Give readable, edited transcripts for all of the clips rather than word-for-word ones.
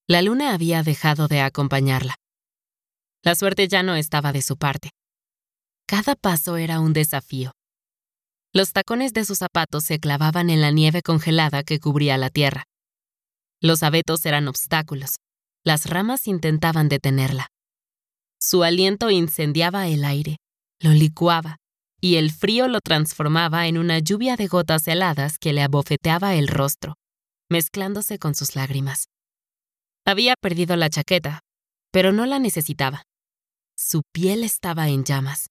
La luna había dejado de acompañarla. La suerte ya no estaba de su parte. Cada paso era un desafío. Los tacones de sus zapatos se clavaban en la nieve congelada que cubría la tierra. Los abetos eran obstáculos. Las ramas intentaban detenerla. Su aliento incendiaba el aire, lo licuaba, y el frío lo transformaba en una lluvia de gotas heladas que le abofeteaba el rostro, mezclándose con sus lágrimas. Había perdido la chaqueta, pero no la necesitaba. Su piel estaba en llamas.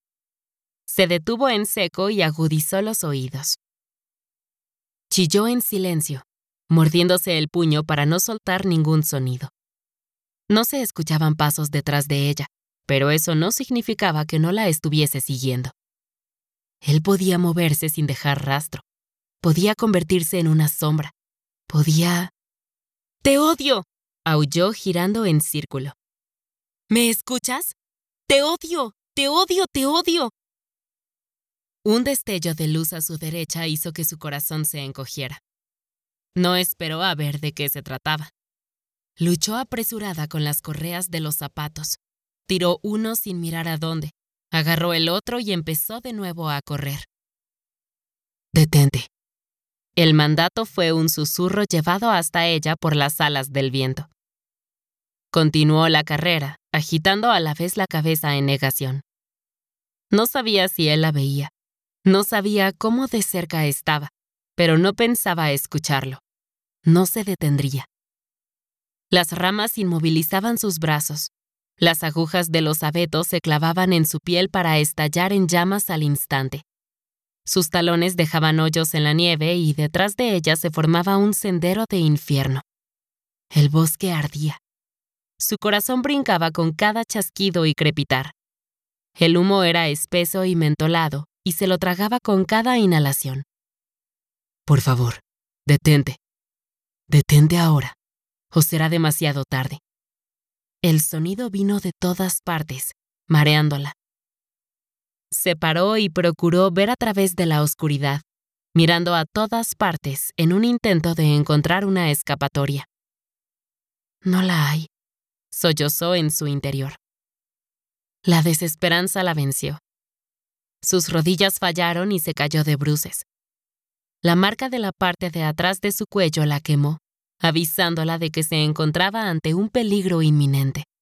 Se detuvo en seco y agudizó los oídos. Chilló en silencio, mordiéndose el puño para no soltar ningún sonido. No se escuchaban pasos detrás de ella, pero eso no significaba que no la estuviese siguiendo. Él podía moverse sin dejar rastro. Podía convertirse en una sombra. Podía... ¡Te odio!, aulló girando en círculo. ¿Me escuchas? ¡Te odio! ¡Te odio! ¡Te odio! Un destello de luz a su derecha hizo que su corazón se encogiera. No esperó a ver de qué se trataba. Luchó apresurada con las correas de los zapatos. Tiró uno sin mirar a dónde. Agarró el otro y empezó de nuevo a correr. «Detente». El mandato fue un susurro llevado hasta ella por las alas del viento. Continuó la carrera, agitando a la vez la cabeza en negación. No sabía si él la veía. No sabía cómo de cerca estaba, pero no pensaba escucharlo. No se detendría. Las ramas inmovilizaban sus brazos. Las agujas de los abetos se clavaban en su piel para estallar en llamas al instante. Sus talones dejaban hoyos en la nieve y detrás de ella se formaba un sendero de infierno. El bosque ardía. Su corazón brincaba con cada chasquido y crepitar. El humo era espeso y mentolado y se lo tragaba con cada inhalación. «Por favor, detente. Detente ahora, o será demasiado tarde». El sonido vino de todas partes, mareándola. Se paró y procuró ver a través de la oscuridad, mirando a todas partes en un intento de encontrar una escapatoria. «No la hay», sollozó en su interior. La desesperanza la venció. Sus rodillas fallaron y se cayó de bruces. La marca de la parte de atrás de su cuello la quemó, avisándola de que se encontraba ante un peligro inminente.